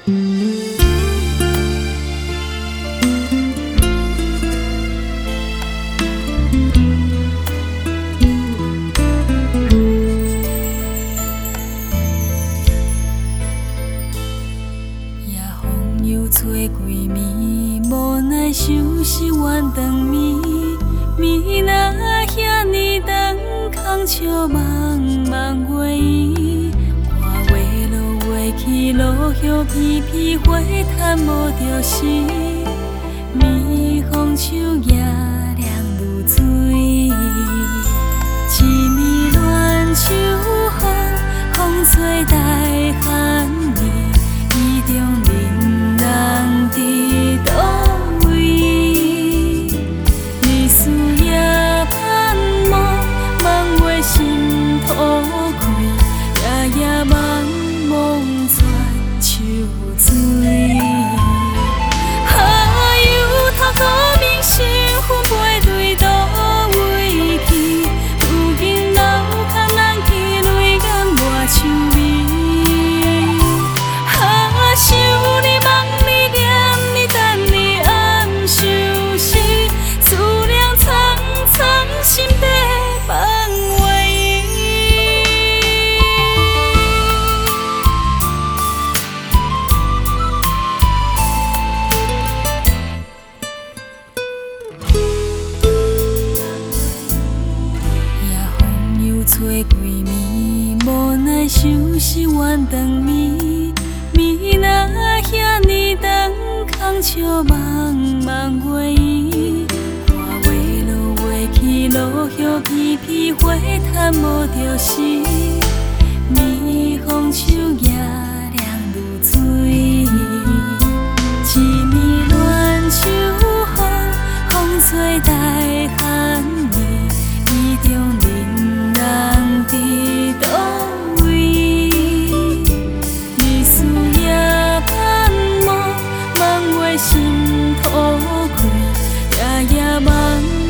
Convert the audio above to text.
吹几暝，无奈收拾怨长眠。暝若遐尼长，空笑茫茫月圆。看月落月去，落叶片片，花摊无着时。暝风手夜凉如水，一暝暖秋风，风吹大寒意，意中人伫倒位？日思夜盼望，望月心土开，夜夜茫茫泉秋水。啊，犹他苦明心魂飞对倒位去？如今楼空人去，泪眼抹秋暝。啊，想你梦你念你等你暗相思，思念苍苍心底梦月夜风又吹几暝，无奈收拾怨长眠。暝若遐尼长，空笑茫茫月圆。看月落月去，落叶片片，花摊无着时。暝风手夜凉如水，一暝暖秋风，风吹大寒意，意中人伫倒位？日思夜盼望，望月心土开，夜夜茫。